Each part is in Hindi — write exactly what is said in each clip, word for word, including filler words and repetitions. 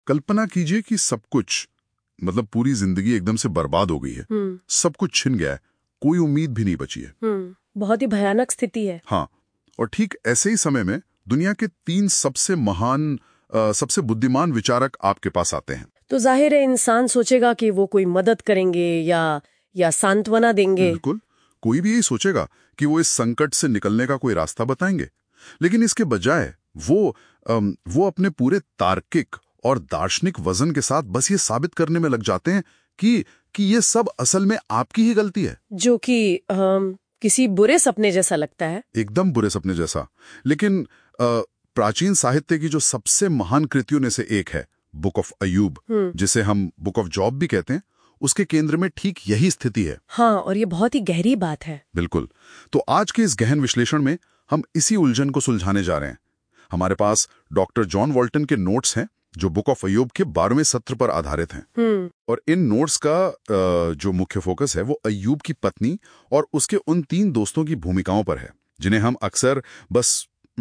कल्पना कीजिए कि सब कुछ, मतलब पूरी जिंदगी एकदम से बर्बाद हो गई है, सब कुछ छिन गया है, कोई उम्मीद भी नहीं बची है। बहुत ही भयानक स्थिति है। हाँ, और ठीक ऐसे ही समय में दुनिया के तीन सबसे महान, आ, सबसे बुद्धिमान विचारक आपके पास आते हैं। तो जाहिर है इंसान सोचेगा कि वो कोई मदद करेंगे या या सांत्वना देंगे। बिल्कुल, कोई भी यही सोचेगा कि वो इस संकट से निकलने का कोई रास्ता बताएंगे। लेकिन इसके बजाय वो अम, वो अपने पूरे तार्किक और दार्शनिक वजन के साथ बस ये साबित करने में लग जाते हैं कि कि ये सब असल में आपकी ही गलती है, जो कि अम, किसी बुरे सपने जैसा लगता है। एकदम बुरे सपने जैसा। लेकिन अ, प्राचीन साहित्य की जो सबसे महान कृतियों में से एक है बुक ऑफ अयूब, जिसे हम बुक ऑफ जॉब भी कहते हैं, उसके केंद्र में ठीक यही स्थिति है। हाँ, और ये बहुत ही गहरी बात है। बिल्कुल। तो आज के इस गहन विश्लेषण में हम इसी उलझन को सुलझाने जा रहे हैं। हमारे पास डॉक्टर जॉन वॉल्टन के नोट्स हैं जो बुक ऑफ अयूब के बारहवें सत्र पर आधारित हैं। और इन नोट्स का जो मुख्य फोकस है वो अयूब की पत्नी और उसके उन तीन दोस्तों की भूमिकाओं पर है जिन्हें हम अक्सर बस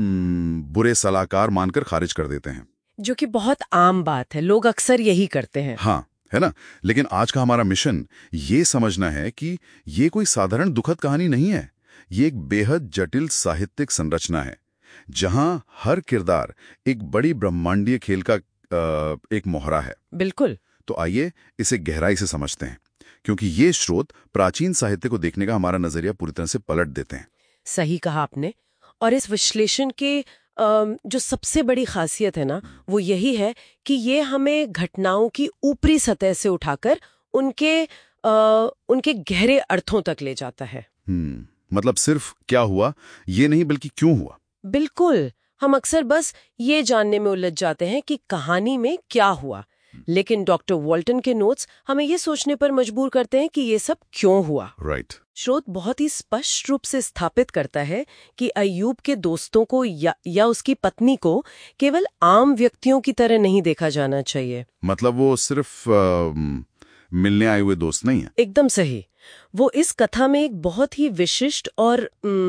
बुरे सलाहकार मानकर खारिज कर देते हैं, जो कि बहुत आम बात है, लोग अक्सर यही करते हैं। हाँ, है ना। लेकिन आज का हमारा मिशन ये समझना है कि ये कोई साधारण दुखद कहानी नहीं है। ये एक बेहद जटिल साहित्यिक संरचना है जहां हर किरदार एक बड़ी ब्रह्मांडीय खेल का आ, एक मोहरा है। बिल्कुल। तो आइए इसे गहराई से समझते हैं, क्योंकि ये स्रोत प्राचीन साहित्य को देखने का हमारा नजरिया पूरी तरह से पलट देते हैं। सही कहा आपने। और इस विश्लेषण के जो सबसे बड़ी खासियत है ना, वो यही है कि ये हमें घटनाओं की ऊपरी सतह से उठाकर उनके आ, उनके गहरे अर्थों तक ले जाता है। हम्म, मतलब सिर्फ क्या हुआ ये नहीं, बल्कि क्यों हुआ। बिल्कुल। हम अक्सर बस ये जानने में उलझ जाते हैं कि कहानी में क्या हुआ, लेकिन डॉक्टर वॉल्टन के नोट्स हमें ये सोचने पर मजबूर करते हैं कि ये सब क्यों हुआ। राइट। स्रोत बहुत ही स्पष्ट रूप से स्थापित करता है कि अय्यूब के दोस्तों को या, या उसकी पत्नी को केवल आम व्यक्तियों की तरह नहीं देखा जाना चाहिए। मतलब वो सिर्फ आ, मिलने आए हुए दोस्त नहीं है। एकदम सही। वो इस कथा में एक बहुत ही विशिष्ट और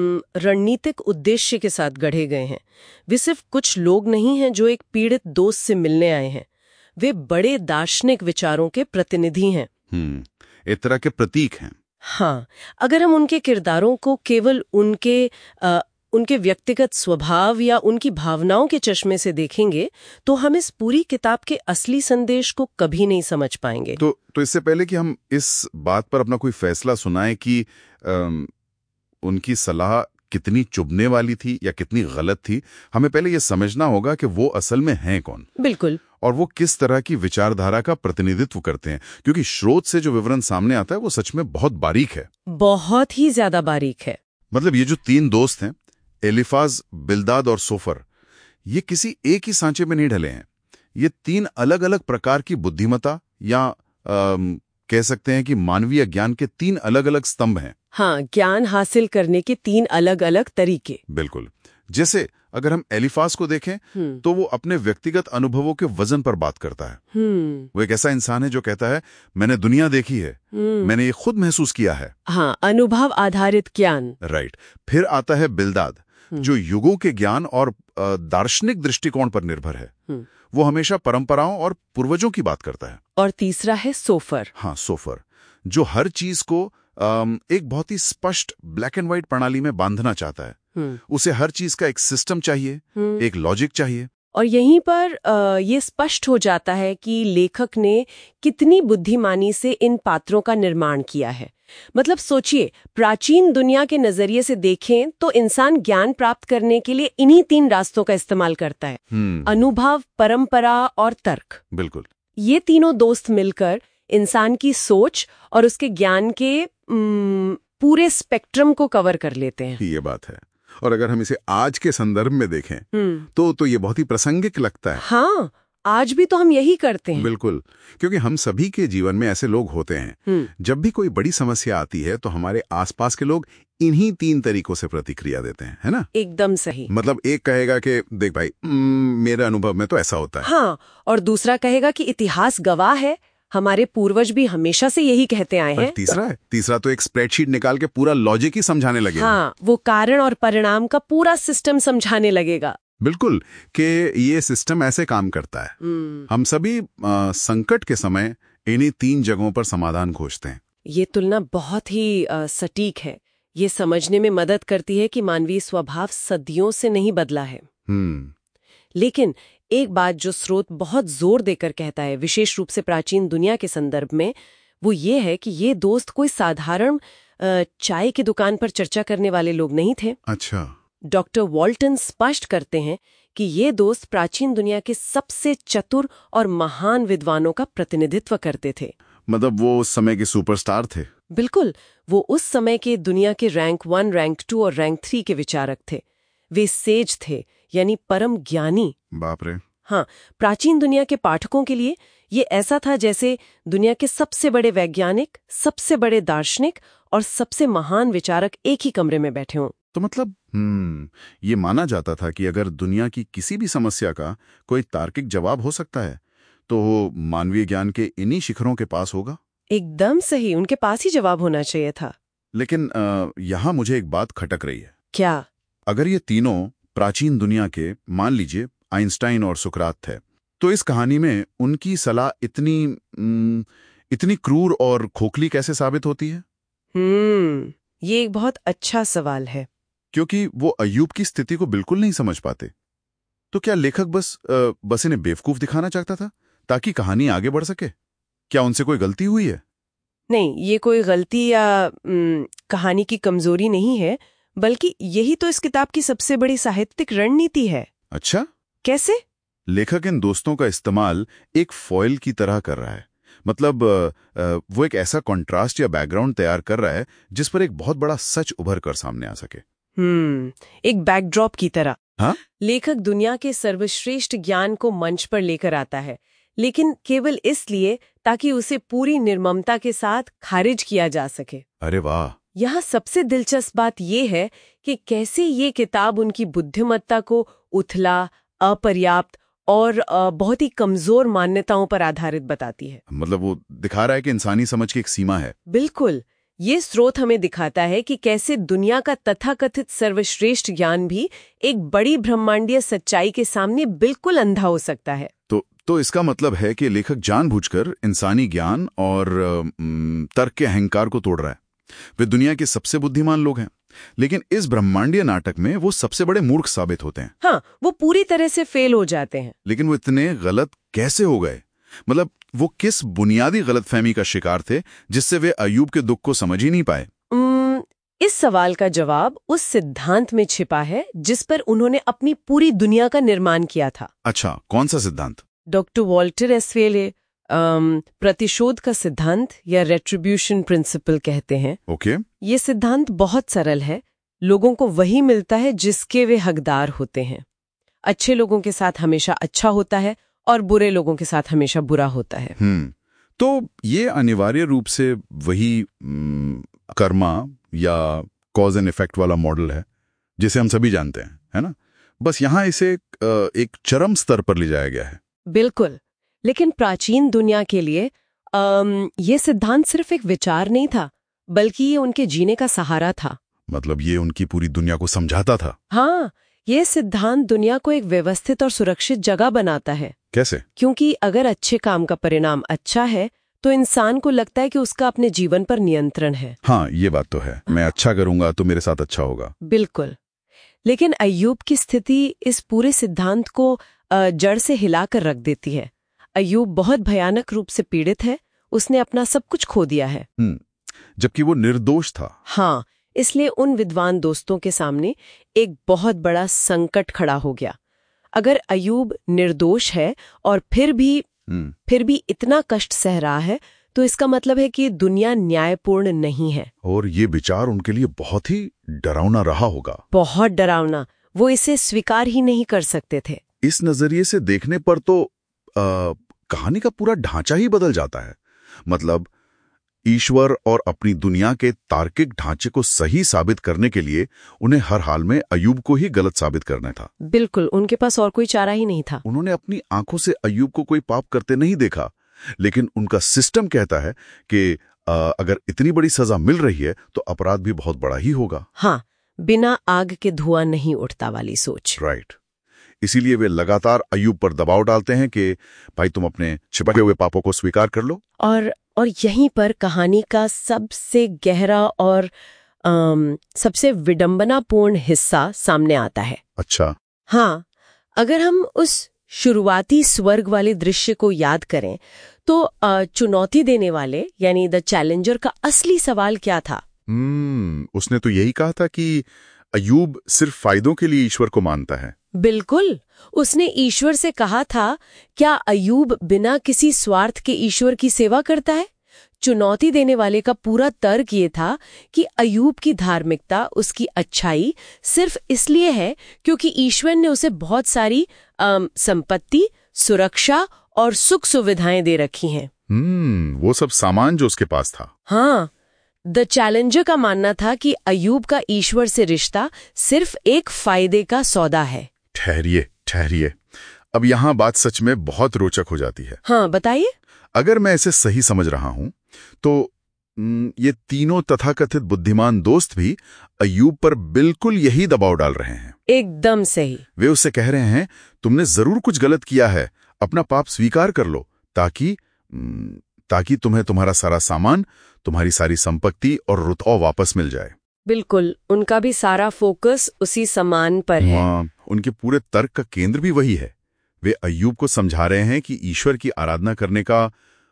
रणनीतिक उद्देश्य के साथ गढ़े गए हैं। वे सिर्फ कुछ लोग नहीं हैं जो एक पीड़ित दोस्त से मिलने आए हैं, वे बड़े दार्शनिक विचारों के प्रतिनिधि हैं। हम्म, एक तरह के प्रतीक हैं। हाँ, अगर हम उनके किरदारों को केवल उनके आ, उनके व्यक्तिगत स्वभाव या उनकी भावनाओं के चश्मे से देखेंगे तो हम इस पूरी किताब के असली संदेश को कभी नहीं समझ पाएंगे। तो तो इससे पहले कि हम इस बात पर अपना कोई फैसला सुनाएं कि आम, उनकी सलाह कितनी चुभने वाली थी या कितनी गलत थी, हमें पहले ये समझना होगा कि वो असल में हैं कौन। बिल्कुल। और वो किस तरह की विचारधारा का प्रतिनिधित्व करते हैं, क्योंकि स्रोत से जो विवरण सामने आता है वो सच में बहुत बारीक है, बहुत ही ज्यादा बारीक है। मतलब ये जो तीन दोस्त हैं, एलिफाज, बिल्दाद और सोफर, ये किसी एक ही सांचे में नहीं ढले हैं। ये तीन अलग अलग प्रकार की बुद्धिमत्ता या आम, कह सकते हैं कि मानवीय ज्ञान के तीन अलग अलग स्तंभ हैं। हाँ, ज्ञान हासिल करने के तीन अलग अलग तरीके। बिल्कुल। जैसे अगर हम एलिफाज को देखें तो वो अपने व्यक्तिगत अनुभवों के वजन पर बात करता है। वो एक ऐसा इंसान है जो कहता है मैंने दुनिया देखी है, मैंने ये खुद महसूस किया है। हाँ, अनुभव आधारित ज्ञान। राइट। फिर आता है बिल्दाद, जो युगों के ज्ञान और दार्शनिक दृष्टिकोण पर निर्भर है। वो हमेशा परंपराओं और पूर्वजों की बात करता है। और तीसरा है सोफर। हाँ, सोफर, जो हर चीज को एक बहुत ही स्पष्ट ब्लैक एंड व्हाइट प्रणाली में बांधना चाहता है। उसे हर चीज का एक सिस्टम चाहिए, एक लॉजिक चाहिए। और यहीं पर आ, ये स्पष्ट हो जाता है कि लेखक ने कितनी बुद्धिमानी से इन पात्रों का निर्माण किया है। मतलब सोचिए, प्राचीन दुनिया के नजरिए से देखें तो इंसान ज्ञान प्राप्त करने के लिए इन्हीं तीन रास्तों का इस्तेमाल करता है, अनुभव, परंपरा और तर्क। बिल्कुल। ये तीनों दोस्त मिलकर इंसान की सोच और उसके ज्ञान के पूरे स्पेक्ट्रम को कवर कर लेते हैं। ये बात है। और अगर हम इसे आज के संदर्भ में देखें तो तो ये बहुत ही प्रासंगिक लगता है। हाँ, आज भी तो हम यही करते हैं। बिल्कुल, क्योंकि हम सभी के जीवन में ऐसे लोग होते हैं। जब भी कोई बड़ी समस्या आती है तो हमारे आसपास के लोग इन्हीं तीन तरीकों से प्रतिक्रिया देते हैं, है ना? एकदम सही। मतलब एक कहेगा कि देख भाई, मेरे अनुभव में तो ऐसा होता है। हाँ, और दूसरा कहेगा कि इतिहास गवाह है, हमारे पूर्वज भी हमेशा से यही कहते आए हैं। तीसरा है तीसरा तो एक स्प्रेडशीट निकाल के पूरा लॉजिक ही समझाने लगेगा। हाँ, वो कारण और परिणाम का पूरा सिस्टम समझाने लगेगा। बिल्कुल, कि ये सिस्टम ऐसे काम करता है। हम सभी आ, संकट के समय इन्हीं तीन जगहों पर समाधान खोजते हैं। ये तुलना बहुत ही आ, सटीक है। ये समझने में मदद करती है कि मानवीय स्वभाव सदियों से नहीं बदला है। हम्म लेकिन एक बात जो स्रोत बहुत जोर देकर कहता है, विशेष रूप से प्राचीन दुनिया के संदर्भ में, वो ये है कि ये दोस्त कोई साधारण अ, चाय की दुकान पर चर्चा करने वाले लोग नहीं थे। अच्छा। डॉक्टर वॉल्टन स्पष्ट करते हैं कि ये दोस्त प्राचीन दुनिया के सबसे चतुर और महान विद्वानों का प्रतिनिधित्व करते थे। मतलब वो उस समय के सुपरस्टार थे। बिल्कुल, वो उस समय के दुनिया के रैंक वन, रैंक टू और रैंक थ्री के विचारक थे। वे सेज थे, यानी परम ज्ञानी। बाप रे। हाँ, प्राचीन दुनिया के पाठकों के लिए ये ऐसा था जैसे दुनिया के सबसे बड़े वैज्ञानिक, सबसे बड़े दार्शनिक और सबसे महान विचारक एक ही कमरे में बैठे हों। तो मतलब हम्म ये माना जाता था कि अगर दुनिया की किसी भी समस्या का कोई तार्किक जवाब हो सकता है तो वो मानवीय ज्ञान के इन्हीं शिखरों के पास होगा। एकदम सही, उनके पास ही जवाब होना चाहिए था। लेकिन आ, यहाँ मुझे एक बात खटक रही है। क्या? अगर ये तीनों प्राचीन दुनिया के, मान लीजिए आइंस्टाइन और सुकरात थे, तो इस कहानी में उनकी सलाह इतनी न, इतनी क्रूर और खोखली कैसे साबित होती है? हम्म ये एक बहुत अच्छा सवाल है। क्योंकि वो अय्यूब की स्थिति को बिल्कुल नहीं समझ पाते। तो क्या लेखक बस आ, बस इन्हें बेवकूफ दिखाना चाहता था ताकि कहानी आगे बढ़ सके? क्या उनसे कोई गलती हुई है? नहीं, ये कोई गलती या न, कहानी की कमजोरी नहीं है, बल्कि यही तो इस किताब की सबसे बड़ी साहित्यिक रणनीति है। अच्छा, कैसे? लेखक इन दोस्तों का इस्तेमाल एक फॉयल की तरह कर रहा है। मतलब आ, आ, वो एक ऐसा कॉन्ट्रास्ट या बैकग्राउंड तैयार कर रहा है जिस पर एक बहुत बड़ा सच उभर कर सामने आ सके। हम्म एक बैकड्रॉप की तरह। हाँ? लेखक दुनिया के सर्वश्रेष्ठ ज्ञान को मंच पर लेकर आता है, लेकिन केवल इसलिए ताकि उसे पूरी निर्ममता के साथ खारिज किया जा सके। अरे वाह। यहाँ सबसे दिलचस्प बात यह है कि कैसे ये किताब उनकी बुद्धिमत्ता को उथला, अपर्याप्त और अ, बहुत ही कमजोर मान्यताओं पर आधारित बताती है। मतलब वो दिखा रहा है कि इंसानी समझ की एक सीमा है। बिल्कुल, ये स्रोत हमें दिखाता है कि कैसे दुनिया का तथाकथित सर्वश्रेष्ठ ज्ञान भी एक बड़ी ब्रह्मांडीय सच्चाई के सामने बिल्कुल अंधा हो सकता है। तो तो इसका मतलब है कि लेखक जानबूझकर इंसानी ज्ञान और अम, तर्क के अहंकार को तोड़ रहा है। वे दुनिया के सबसे बुद्धिमान लोग हैं, लेकिन इस ब्रह्मांडीय नाटक में वो सबसे बड़े मूर्ख साबित होते हैं। हाँ, वो पूरी तरह से फेल हो जाते हैं। लेकिन वो इतने गलत कैसे हो गए? मतलब वो किस बुनियादी गलतफहमी का शिकार थे जिससे वे अय्यूब के दुख को समझ ही नहीं पाए? उम्म, इस सवाल का जवाब उस सिद्धांत में छिपा है जिस पर उन्होंने अपनी पूरी दुनिया का निर्माण किया था। अच्छा, कौन सा सिद्धांत? डॉक्टर वॉल्टर एस्वेले प्रतिशोध का सिद्धांत या रेट्रिब्यूशन प्रिंसिपल कहते हैं। ओके। ये सिद्धांत बहुत सरल है। लोगों को वही मिलता है जिसके वे हकदार होते हैं। अच्छे लोगों के साथ हमेशा अच्छा होता है और बुरे लोगों के साथ हमेशा बुरा होता है। हम्म तो ये अनिवार्य रूप से वही हम्म, कर्मा या कॉज एंड इफेक्ट वाला मॉडल है जिसे हम सभी जानते हैं, है ना? बस यहाँ इसे एक चरम स्तर पर ले जाया गया है। बिल्कुल, लेकिन प्राचीन दुनिया के लिए अम, ये सिद्धांत सिर्फ एक विचार नहीं था, बल्कि ये उनके जीने का सहारा था। मतलब ये उनकी पूरी दुनिया को समझाता था। हाँ, ये सिद्धांत दुनिया को एक व्यवस्थित और सुरक्षित जगह बनाता है। कैसे? क्योंकि अगर अच्छे काम का परिणाम अच्छा है तो इंसान को लगता है कि उसका अपने जीवन पर नियंत्रण है। हाँ, ये बात तो है। मैं अच्छा करूंगा तो मेरे साथ अच्छा होगा। बिल्कुल। लेकिन अय्यूब की स्थिति इस पूरे सिद्धांत को अ, जड़ से हिलाकर रख देती है। अय्यूब बहुत भयानक रूप से पीड़ित है। उसने अपना सब कुछ खो दिया है। हम्म जबकि वो निर्दोष था। हाँ, इसलिए उन विद्वान दोस्तों के सामने एक बहुत बड़ा संकट खड़ा हो गया। अगर अय्यूब निर्दोष है और फिर भी फिर भी इतना कष्ट सह रहा है, तो इसका मतलब है कि दुनिया न्यायपूर्ण नहीं है। और ये विचार उनके लिए बहुत ही डरावना रहा होगा। बहुत डरावना। वो इसे स्वीकार ही नहीं कर सकते थे। इस नजरिए से देखने पर तो आ, कहानी का पूरा ढांचा ही बदल जाता है। मतलब ईश्वर और अपनी दुनिया के तार्किक ढांचे को सही साबित करने के लिए उन्हें हर हाल में अय्यूब को ही गलत साबित करना था। बिल्कुल, उनके पास और कोई चारा ही नहीं था। उन्होंने अपनी आंखों से अय्यूब को कोई पाप करते नहीं देखा, लेकिन उनका सिस्टम कहता है कि आ, अगर इतनी बड़ी सजा मिल रही है तो अपराध भी बहुत बड़ा ही होगा। हाँ, बिना आग के धुआं नहीं उठता वाली सोच। राइट। इसीलिए वे लगातार अय्यूब पर दबाव डालते हैं कि भाई तुम अपने छिपे हुए पापों को स्वीकार कर लो। और और यहीं पर कहानी का सबसे गहरा और अम, सबसे विडंबनापूर्ण हिस्सा सामने आता है। अच्छा। हाँ, अगर हम उस शुरुआती स्वर्ग वाले दृश्य को याद करें तो अ, चुनौती देने वाले यानी द चैलेंजर का असली सवाल क्या था? हम्म उसने तो यही कहा था कि अय्यूब सिर्फ फायदों के लिए ईश्वर को मानता है। बिल्कुल, उसने ईश्वर से कहा था, क्या अय्यूब बिना किसी स्वार्थ के ईश्वर की सेवा करता है? चुनौती देने वाले का पूरा तर्क ये था कि अय्यूब की धार्मिकता, उसकी अच्छाई सिर्फ इसलिए है क्योंकि ईश्वर ने उसे बहुत सारी अम, संपत्ति, सुरक्षा और सुख सुविधाएं दे रखी हैं। हम्म वो सब सामान जो उसके पास था। हाँ, द चैलेंजर का मानना था कि अय्यूब का ईश्वर से रिश्ता सिर्फ एक फायदे का सौदा है। ठहरिए ठहरिए अब यहाँ बात सच में बहुत रोचक हो जाती है। हाँ, बताइए। अगर मैं इसे सही समझ रहा हूं तो ये तीनों तथाकथित बुद्धिमान दोस्त भी अय्यूब पर बिल्कुल यही दबाव डाल रहे हैं। एकदम सही। वे उससे कह रहे हैं तुमने जरूर कुछ गलत किया है, अपना पाप स्वीकार कर लो ताकि ताकि तुम्हें तुम्हारा सारा सामान, तुम्हारी सारी संपत्ति और रुतबा वापस मिल जाए। बिल्कुल, उनका भी सारा फोकस उसी सामान पर है। हाँ, उनके पूरे तर्क का केंद्र भी वही है। वे अय्यूब को समझा रहे हैं कि ईश्वर की आराधना करने का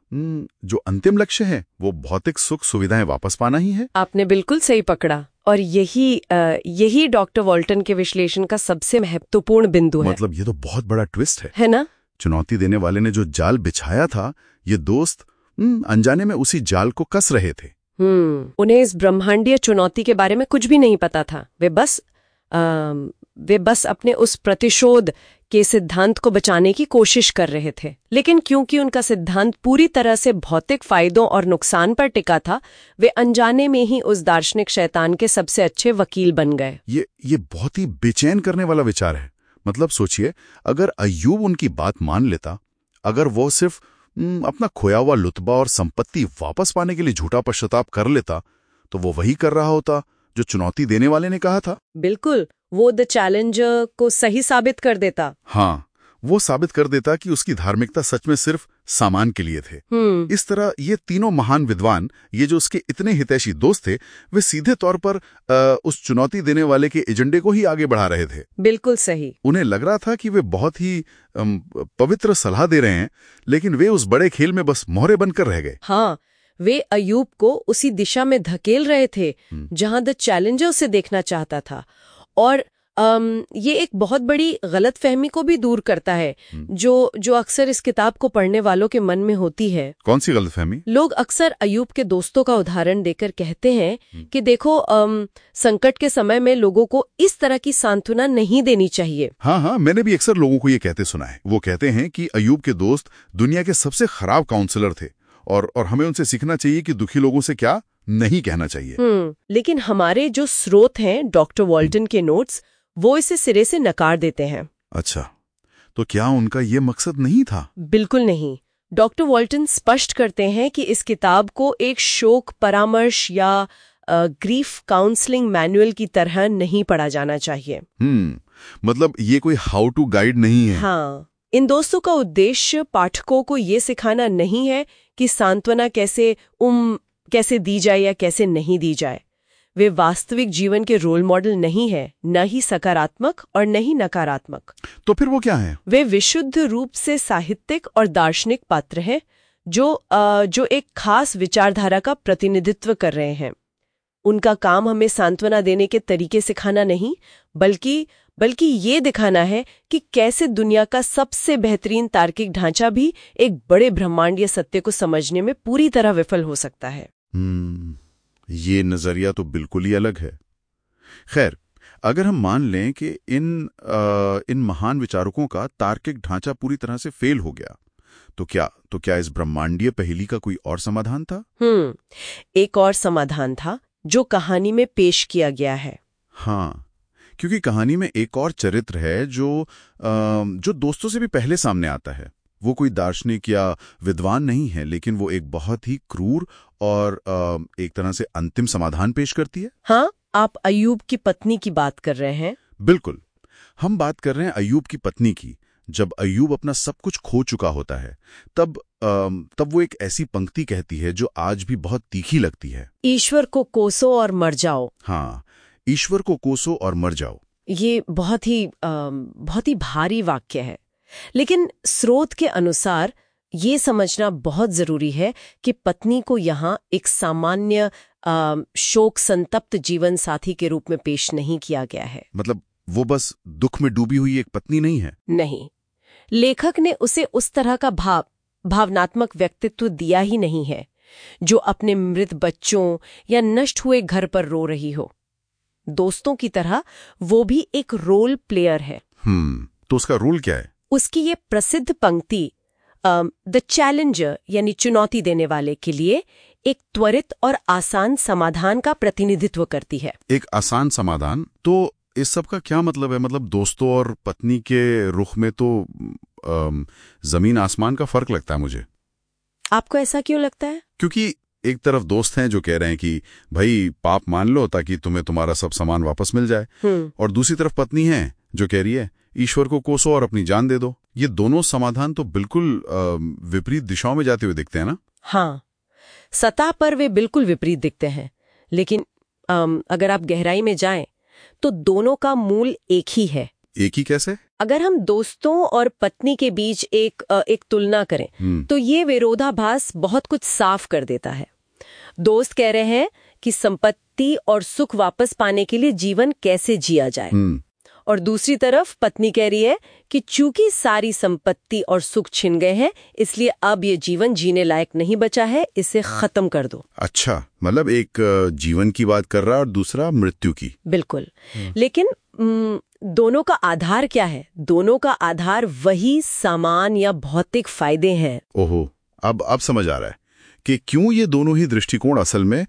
जो अंतिम लक्ष्य है वो भौतिक सुख सुविधाएं वापस पाना ही है। आपने बिल्कुल सही पकड़ा और यही आ, यही डॉक्टर वॉल्टन के विश्लेषण का सबसे महत्वपूर्ण बिंदु है। मतलब ये तो बहुत बड़ा ट्विस्ट है, है ना? चुनौती देने वाले ने जो जाल बिछाया था, ये दोस्त अनजाने में उसी जाल को कस रहे थे। हम्म उन्हें इस ब्रह्मांडीय चुनौती के बारे में कुछ भी नहीं पता था। वे बस आ, वे बस अपने उस प्रतिशोध के सिद्धांत को बचाने की कोशिश कर रहे थे। लेकिन क्योंकि उनका सिद्धांत पूरी तरह से भौतिक फायदों और नुकसान पर टिका था, वे अनजाने में ही उस दार्शनिक शैतान के सबसे अच्छे वकील बन गए। ये ये बहुत ही बेचैन करने वाला विचार है। मतलब सोचिए, अगर अय्यूब उनकी बात मान लेता, अगर वो सिर्फ अपना खोया हुआ लुत्बा और संपत्ति वापस पाने के लिए झूठा पश्चाताप कर लेता, तो वो वही कर रहा होता जो चुनौती देने वाले ने कहा था। बिल्कुल, वो द चैलेंजर को सही साबित कर देता। हाँ, वो साबित कर देता कि उसकी धार्मिकता सच में सिर्फ सामान के लिए थे। इस तरह ये तीनों महान विद्वान, ये जो उसके इतने हितैषी दोस्त थे, वे सीधे तौर पर आ, उस चुनौती देने वाले के एजेंडे को ही आगे बढ़ा रहे थे। बिल्कुल सही। उन्हें लग रहा था कि वे बहुत ही पवित्र सलाह दे रहे हैं, लेकिन वे उस बड़े खेल में बस मोहरे बनकर रह गए। हाँ, वे अय्यूब को उसी दिशा में धकेल रहे थे जहां द चैलेंजर उसे देखना चाहता था। और Um, ये एक बहुत बड़ी गलतफहमी को भी दूर करता है जो जो अक्सर इस किताब को पढ़ने वालों के मन में होती है। कौन सी गलतफहमी? लोग अक्सर अय्यूब के दोस्तों का उदाहरण देकर कहते हैं कि देखो, um, संकट के समय में लोगों को इस तरह की सांत्वना नहीं देनी चाहिए। हाँ हाँ, मैंने भी अक्सर लोगों को ये कहते सुना है। वो कहते हैं कि अय्यूब के दोस्त दुनिया के सबसे खराब काउंसलर थे और और हमें उनसे सीखना चाहिए कि दुखी लोगों से क्या नहीं कहना चाहिए। हम्म लेकिन हमारे जो स्रोत हैं, डॉक्टर वॉल्टन के नोट्स, वो इसे सिरे से नकार देते हैं। अच्छा, तो क्या उनका ये मकसद नहीं था? बिल्कुल नहीं। डॉक्टर वॉल्टन स्पष्ट करते हैं कि इस किताब को एक शोक परामर्श या ग्रीफ काउंसलिंग मैनुअल की तरह नहीं पढ़ा जाना चाहिए। हम्म मतलब ये कोई हाउ टू गाइड नहीं है। हाँ, इन दोस्तों का उद्देश्य पाठकों को ये सिखाना नहीं है कि सांत्वना कैसे उम कैसे दी जाए या कैसे नहीं दी जाए। वे वास्तविक जीवन के रोल मॉडल नहीं है, न ही सकारात्मक और न ही नकारात्मक। तो फिर वो क्या है? वे विशुद्ध रूप से साहित्यिक और दार्शनिक पात्र हैं जो आ, जो एक खास विचारधारा का प्रतिनिधित्व कर रहे हैं। उनका काम हमें सांत्वना देने के तरीके सिखाना नहीं, बल्कि बल्कि ये दिखाना है कि कैसे दुनिया का सबसे बेहतरीन तार्किक ढांचा भी एक बड़े ब्रह्मांडीय सत्य को समझने में पूरी तरह विफल हो सकता है। हम्म ये नजरिया तो बिल्कुल ही अलग है। खैर, अगर हम मान लें कि इन आ, इन महान विचारकों का तार्किक ढांचा पूरी तरह से फेल हो गया, तो क्या तो क्या इस ब्रह्मांडीय पहेली का कोई और समाधान था? हम्म एक और समाधान था जो कहानी में पेश किया गया है। हाँ, क्योंकि कहानी में एक और चरित्र है जो आ, जो दोस्तों से भी पहले सामने आता है। वो कोई दार्शनिक या विद्वान नहीं है, लेकिन वो एक बहुत ही क्रूर और आ, एक तरह से अंतिम समाधान पेश करती है। हाँ, आप अय्यूब की पत्नी की बात कर रहे हैं। बिल्कुल। हम बात कर रहे हैं अय्यूब की पत्नी की। जब अय्यूब अपना सब कुछ खो चुका होता है तब तब वो एक ऐसी पंक्ति कहती है जो आज भी बहुत तीखी लगती है। ईश्वर को कोसो और मर जाओ। हाँ, ईश्वर को कोसो और मर जाओ। ये बहुत ही बहुत ही भारी वाक्य है, लेकिन स्रोत के अनुसार ये समझना बहुत जरूरी है कि पत्नी को यहाँ एक सामान्य शोक संतप्त जीवन साथी के रूप में पेश नहीं किया गया है। मतलब वो बस दुख में डूबी हुई एक पत्नी नहीं है। नहीं, लेखक ने उसे उस तरह का भाव भावनात्मक व्यक्तित्व दिया ही नहीं है जो अपने मृत बच्चों या नष्ट हुए घर पर रो रही हो। दोस्तों की तरह वो भी एक रोल प्लेयर है। हम्म तो उसका रोल क्या है? उसकी ये प्रसिद्ध पंक्ति द चैलेंजर यानी चुनौती देने वाले के लिए एक त्वरित और आसान समाधान का प्रतिनिधित्व करती है। एक आसान समाधान? तो इस सब का क्या मतलब है? मतलब दोस्तों और पत्नी के रुख में तो आ, जमीन आसमान का फर्क लगता है मुझे। आपको ऐसा क्यों लगता है? क्योंकि एक तरफ दोस्त हैं जो कह रहे हैं कि भाई पाप मान लो ताकि तुम्हें तुम्हारा सब सामान वापस मिल जाए, और दूसरी तरफ पत्नी है जो कह रही है ईश्वर को कोसो और अपनी जान दे दो। ये दोनों समाधान तो बिल्कुल विपरीत दिशाओं में जाते हुए दिखते हैं ना? हाँ, सतह पर वे बिल्कुल विपरीत दिखते हैं, लेकिन आम, अगर आप गहराई में जाएं तो दोनों का मूल एक ही है। एक ही कैसे? अगर हम दोस्तों और पत्नी के बीच एक एक तुलना करें तो ये विरोधाभास बहुत कुछ साफ कर देता है। दोस्त कह रहे हैं कि संपत्ति और सुख वापस पाने के लिए जीवन कैसे जिया जाए, और दूसरी तरफ पत्नी कह रही है कि चूंकि सारी संपत्ति और सुख छिन गए हैं इसलिए अब ये जीवन जीने लायक नहीं बचा है, इसे खत्म कर दो। अच्छा, मतलब एक जीवन की बात कर रहा है और दूसरा मृत्यु की। बिल्कुल। लेकिन दोनों का आधार क्या है? दोनों का आधार वही सामान या भौतिक फायदे हैं। ओहो, अब अब समझ आ रहा है कि क्यों ये दोनों ही दृष्टिकोण असल में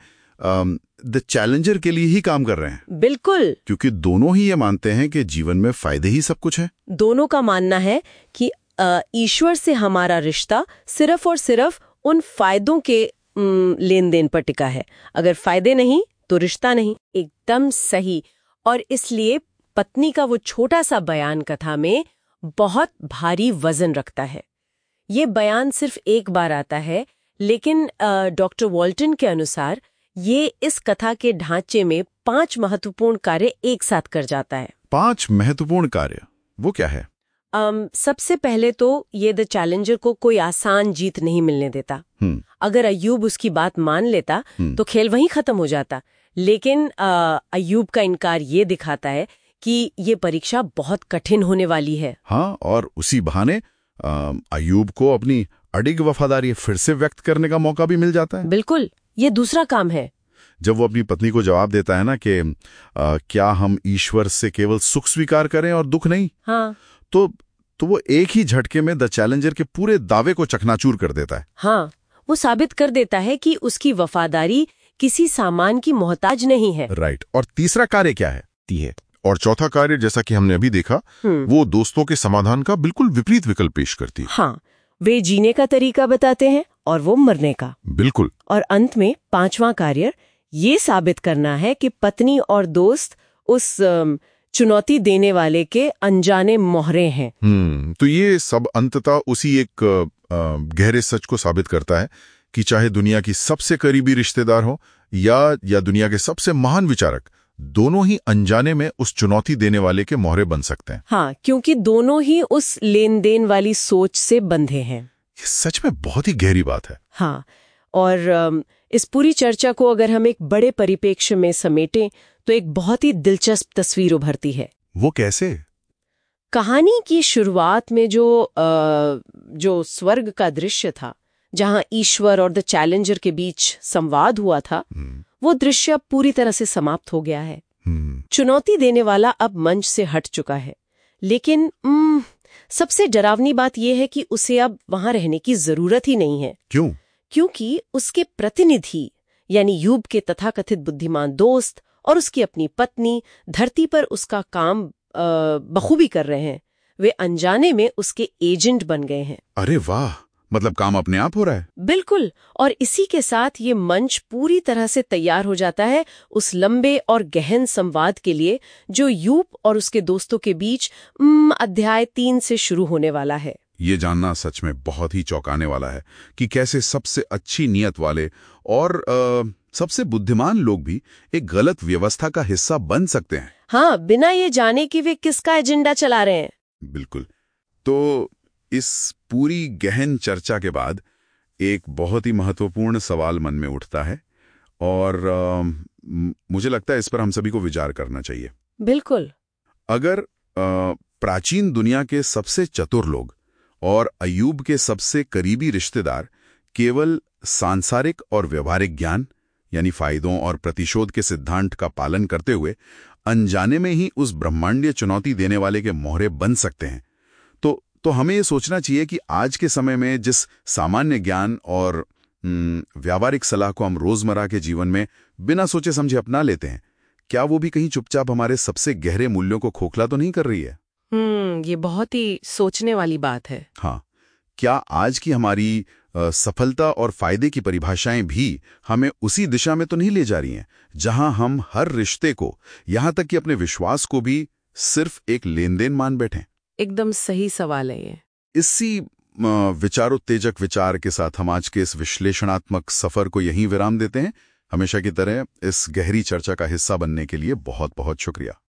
द चैलेंजर के लिए ही काम कर रहे हैं। बिल्कुल, क्योंकि दोनों ही ये मानते हैं कि जीवन में फायदे ही सब कुछ है। दोनों का मानना है कि ईश्वर से हमारा रिश्ता सिर्फ और सिर्फ उन फायदों के लेन देन पर टिका है। अगर फायदे नहीं तो रिश्ता नहीं। एकदम सही। और इसलिए पत्नी का वो छोटा सा बयान कथा में बहुत भारी वजन रखता है। ये बयान सिर्फ एक बार आता है, लेकिन डॉक्टर वॉल्टन के अनुसार ये इस कथा के ढांचे में पांच महत्वपूर्ण कार्य एक साथ कर जाता है। पांच महत्वपूर्ण कार्य? वो क्या है? um, सबसे पहले तो ये द चैलेंजर को कोई आसान जीत नहीं मिलने देता। अगर अय्यूब उसकी बात मान लेता तो खेल वहीं खत्म हो जाता, लेकिन अय्यूब का इनकार ये दिखाता है कि ये परीक्षा बहुत कठिन होने वाली है। हाँ, और उसी बहाने अय्यूब को अपनी अडिग वफादारी फिर से व्यक्त करने का मौका भी मिल जाता है। बिल्कुल, ये दूसरा काम है। जब वो अपनी पत्नी को जवाब देता है ना कि क्या हम ईश्वर से केवल सुख स्वीकार करें और दुख नहीं, हाँ, तो तो वो एक ही झटके में द चैलेंजर के पूरे दावे को चकनाचूर कर देता है। हाँ, वो साबित कर देता है कि उसकी वफादारी किसी सामान की मोहताज नहीं है। राइट। और तीसरा कार्य क्या है? है और चौथा कार्य, जैसा कि हमने अभी देखा, वो दोस्तों के समाधान का बिल्कुल विपरीत विकल्प पेश करती है। हाँ, वे जीने का तरीका बताते हैं और वो मरने का। बिल्कुल। और अंत में पांचवा कार्य ये साबित करना है कि पत्नी और दोस्त उस चुनौती देने वाले के अनजाने मोहरे हैं। हम्म तो ये सब अंततः उसी एक गहरे सच को साबित करता है कि चाहे दुनिया की सबसे करीबी रिश्तेदार हो या या दुनिया के सबसे महान विचारक, दोनों ही अनजाने में उस चुनौती देने वाले के मोहरे बन सकते हैं। हाँ, क्योंकि दोनों ही उस लेन देन वाली सोच से बंधे हैं। ये सच में बहुत ही गहरी बात है। हाँ, और इस पूरी चर्चा को अगर हम एक बड़े परिप्रेक्ष्य में समेटें तो एक बहुत ही दिलचस्प तस्वीर उभरती है। वो कैसे? कहानी की शुरुआत में जो जो स्वर्ग का दृश्य था, जहां ईश्वर और द चैलेंजर के बीच संवाद हुआ था, वो दृश्य अब पूरी तरह से समाप्त हो गया है। चुनौती देने वाला अब मंच से हट चुका है, लेकिन उम, सबसे डरावनी बात यह है कि उसे अब वहां रहने की जरूरत ही नहीं है। क्यों? क्योंकि उसके प्रतिनिधि यानी यूब के तथाकथित बुद्धिमान दोस्त और उसकी अपनी पत्नी धरती पर उसका काम बखूबी कर रहे हैं। वे अनजाने में उसके एजेंट बन गए हैं। अरे वाह, मतलब काम अपने आप हो रहा है। बिल्कुल, और इसी के साथ ये मंच पूरी तरह से तैयार हो जाता है उस लंबे और गहन संवाद के लिए जो यूप और उसके दोस्तों के बीच उम, अध्याय तीन से शुरू होने वाला है। ये जानना सच में बहुत ही चौंकाने वाला है कि कैसे सबसे अच्छी नीयत वाले और आ, सबसे बुद्धिमान लोग भी एक गलत व्यवस्था का हिस्सा बन सकते हैं। हाँ, बिना ये जाने कि वे किसका एजेंडा चला रहे हैं। बिल्कुल। तो इस पूरी गहन चर्चा के बाद एक बहुत ही महत्वपूर्ण सवाल मन में उठता है और आ, मुझे लगता है इस पर हम सभी को विचार करना चाहिए। बिल्कुल। अगर आ, प्राचीन दुनिया के सबसे चतुर लोग और अय्यूब के सबसे करीबी रिश्तेदार केवल सांसारिक और व्यवहारिक ज्ञान यानी फायदों और प्रतिशोध के सिद्धांत का पालन करते हुए अनजाने में ही उस ब्रह्मांडीय चुनौती देने वाले के मोहरे बन सकते हैं, तो तो हमें ये सोचना चाहिए कि आज के समय में जिस सामान्य ज्ञान और व्यावहारिक सलाह को हम रोजमर्रा के जीवन में बिना सोचे समझे अपना लेते हैं, क्या वो भी कहीं चुपचाप हमारे सबसे गहरे मूल्यों को खोखला तो नहीं कर रही है? हम्म ये बहुत ही सोचने वाली बात है। हाँ, क्या आज की हमारी आ, सफलता और फायदे की परिभाषाएं भी हमें उसी दिशा में तो नहीं ले जा रही हैं, जहां हम हर रिश्ते को, यहां तक कि अपने विश्वास को भी सिर्फ एक लेन देन मान बैठें? एकदम सही सवाल है ये। इसी विचारोत्तेजक विचार के साथ हम आज के इस विश्लेषणात्मक सफर को यहीं विराम देते हैं। हमेशा की तरह इस गहरी चर्चा का हिस्सा बनने के लिए बहुत बहुत शुक्रिया।